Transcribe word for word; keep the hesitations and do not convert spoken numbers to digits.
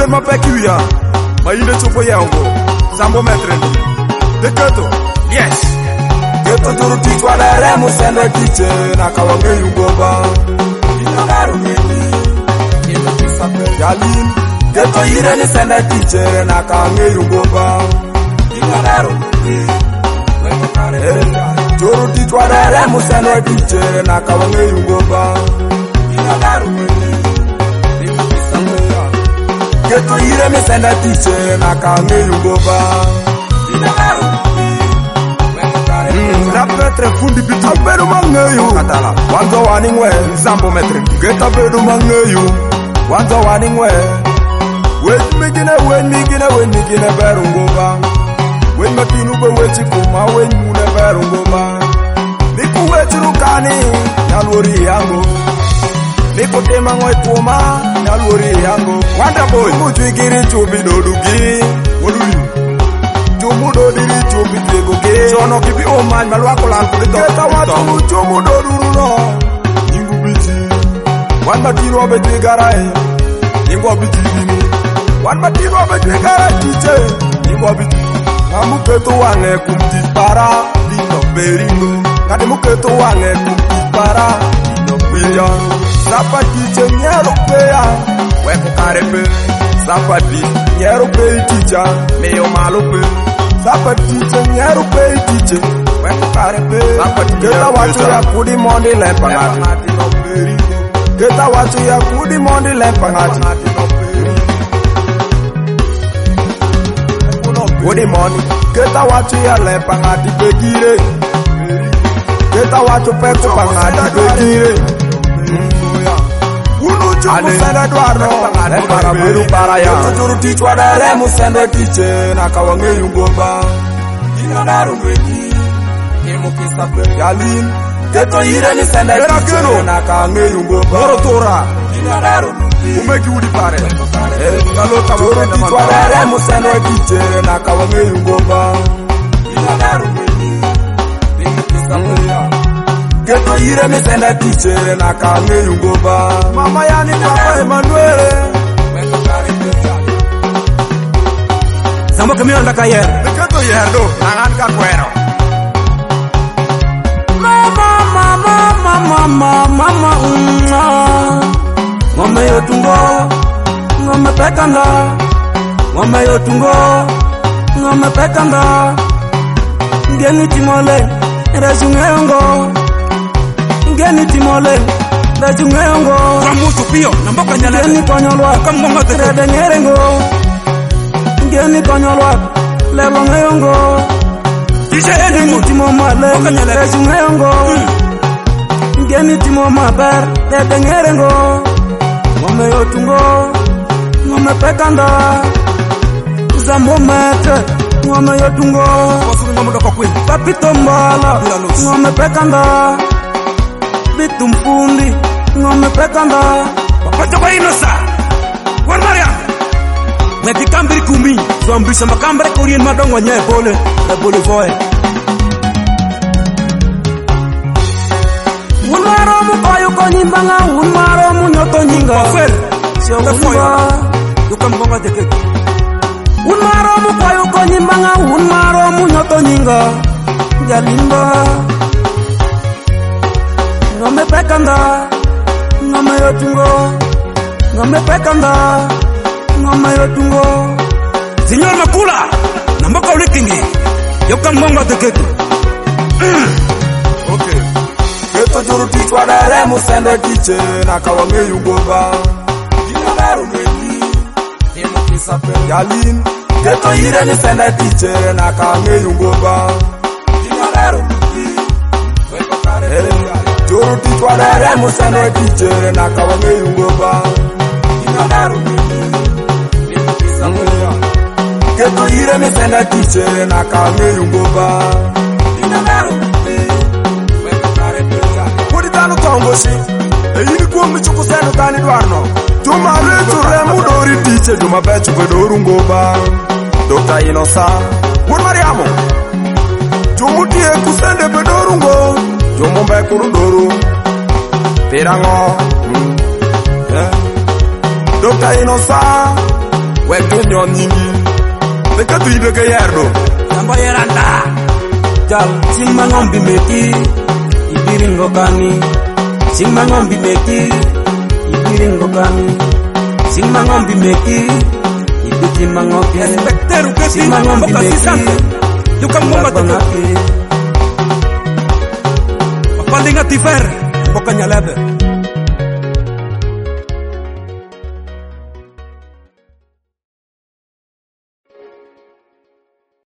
Ule mapekiwia mainde chopo yango sambo metre deketo yes keto turu tichwa dere musende tiche na kawange yungoba inagaru mimi ino kisape yalin keto ire ni sende tiche na kawange yungoba inagaru mimi weko kare turu tichwa dere musende tiche na kawange yungoba inagaru mimi keto ire mi senda tiche na kawange yungoba inagaru Rapetre fundi bitu Abedu mangeyu Katala Wanzo waningwe Zambo metre Geta bedu mangeyu Wanzo waningwe Wen migine wen migine wen migine berungoba Wen matinu be wechi kuma wen mune berungoba Niku wechi rukani Nyalwori yangu Niku tema ngoy kuma Nyalwori yangu Wanda boy Mujwigiri chubi dodugi Woluyu Chumudo diri chubi twegoge Chono kipi omany malwako lan kudito Keta watu chumudo duruno Nyingu biti Wan matino wabe twegarai Nyingu wabiti dini Wan matino wabe twegarai tiche Nyingu wabiti Ngamu keto wange kumti para Dino beringo Kati muketo wange kumti para Dino billion Sapa tiche nyero peya Weko karepe Sapa di nyero pei ticha Meyo malo pe Sapa tiche nyeru pei tiche Weko karepe Keta watu ya kudi mondi lempa ngati Keta watu ya kudi mondi lempa ngati Kudi mondi Keta watu ya lempa ngati begire Keta watu peko pa ngati begire Unu chumu sende dwarno Lepara beru para ya Tuturu tichwa dere musende tiche Na kawange yungoba Ina daru mweki Imu kisape Yalin Keto ire ni sende tiche Na kawange yungoba Moro tora Ina daru mweki Umeki udi pare Tuturu tichwa dere musende tiche Na kawange yungoba Ina daru mweki Imu kisape ya Keto ire mi sende tiche na kawange yungoba Mama yani papa Emanuele Sambo kemiyo ndaka yer Keto yer do, nangan ka kwero Mama, mama, mama, mama, mama Ngome yotungo, ngome pekanda Ngome yotungo, ngome pekanda Ngeni timole, resunge yongo Ngeni timole Rajungengo Ramutu pio Namboka nyalete Ngeni konyolwa Kamonga terede nyerengo Ngeni konyolwa Lebo ngeyongo Tishe eni mu Timo male Rajungengo Ngeni timo maber Rede nyerengo Ngome yotungo Ngome pekanda Zambo mete Ngome yotungo Wasuri ngome doko kwe Papito mbala Ngome pekanda Bitu mfundi Ngome pekanda Wapato kwa inosa Wan Maria Mweti kambiri kumi Zwambisa makambere kurien madongo nye pole Na pole voe Unmaro mukoyo konyimbanga Unmaro munyoto nyinga Wafel Sio mfunga Yuka mbonga dekeko Unmaro mukoyo konyimbanga Unmaro munyoto nyinga Jalimba Ngome pekanda Ngome yotungo Ngome pekanda Ngome yotungo Signor Makula Namboka ulikingi Yoka mbonga teketu mm. Okay Keto juru tichwa dere musende tiche Na kawange yungoba Ina daru mweki Imu kisape Yalin Keto ire ni sende tiche Na kawange yungoba Ina daru mweki Weko kare Juru tichwa dere musende tiche Na kawange yungoba Ina daru mweki Imu kisape Keto ire mi sende tiche Na kawange yungoba Ina daru mweki Weko kare Kudi tanu tongoshi Eyini kuwa michuku senu tani dwarno Juma retu remu dori tiche Juma bechu bedoru ngoba Dokta Inosa Wun Mariamo Jumutie kusende bedoru ngo Jumu bekuru doru Pirango mm. yeah. Dokta Inosa Wetu nyon nyingi Deka tu ibe ke yerdo Sambo yeranda Jal sing mangombi meki Ibiringo kami Sing mangombi meki Ibiringo kami Sing mangombi meki Ibiti mangopi Inspekter uketi Sing mangombi meki Yukang mama teko Papalinga tifer Pokoknya lebe